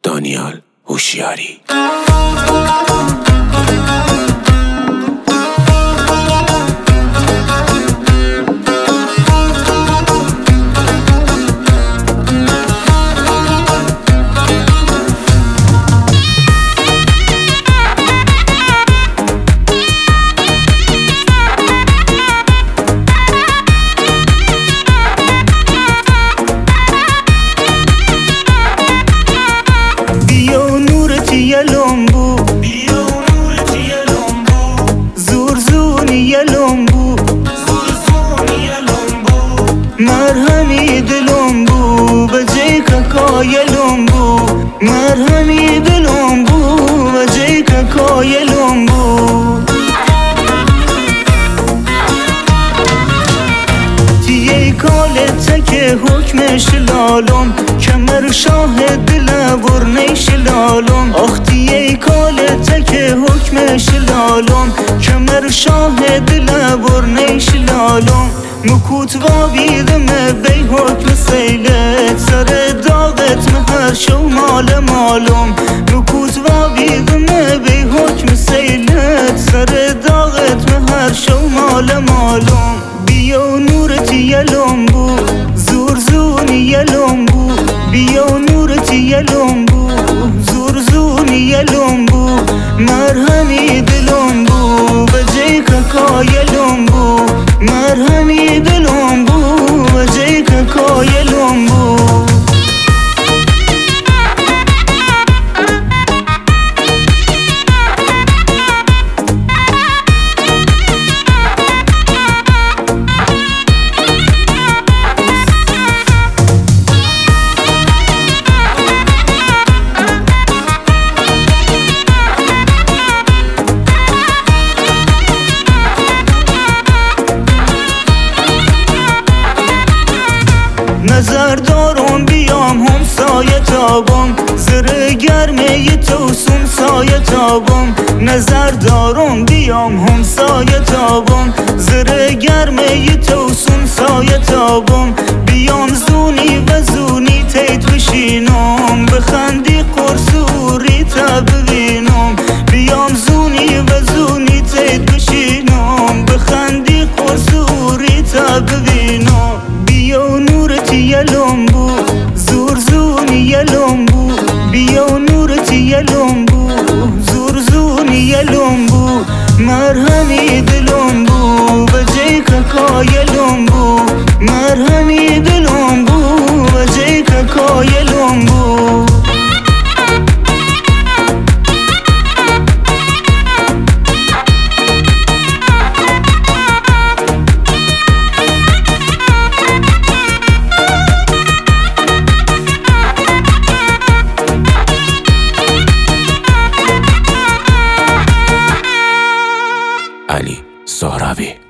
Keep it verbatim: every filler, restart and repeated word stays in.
دانیال هوشیاری. لومبو بیا نورت یه لومبو زور زونی یه لومبو زور زونی یه لومبو مرهمی دلومبو بجای ککای لومبو مرهمی دلومبو بجای ککای لومبو تیه کالته که حکمش لالم کمر شاه دل برنیش لالم آختیه کالته که حکمش لالم کمر شاه دل برنیش لالم مکوت و بیدم بی حکم سیلت سر داغت مهر شو مال مالم مکوت و بیدم بی حکم سیلت سر داغت مهر شو مال مالم بیا نورتی یه لومبو زور زونی یه لومبو بیا نورتی یه لومبو زور زونی یه لومبو مرهمی دلومبو بجای ککای لومبو مرهمی دلومبو بجای ککای لومبو نظر دارم بیام هم سایه تابم زره گرمه ی توسون سایه تابم نظر دارم بیام هم سایه تابم زره گرمه ی توسون سایه تابم بیام زونی و زونی تیت بشینم بخندی قرصوری تا ببینم بیام زونی و زونی تیت بشینم بخندی قرصوری تا ببینم بیا نورتی یه لومبو زور زونی یه لومبو بیا نورتی یه لومبو زور زونی یه لومبو مرهمی دلومبو بجای ککای لومبو مرهمی دلومبو بجای ککای لومبو علی زهروی.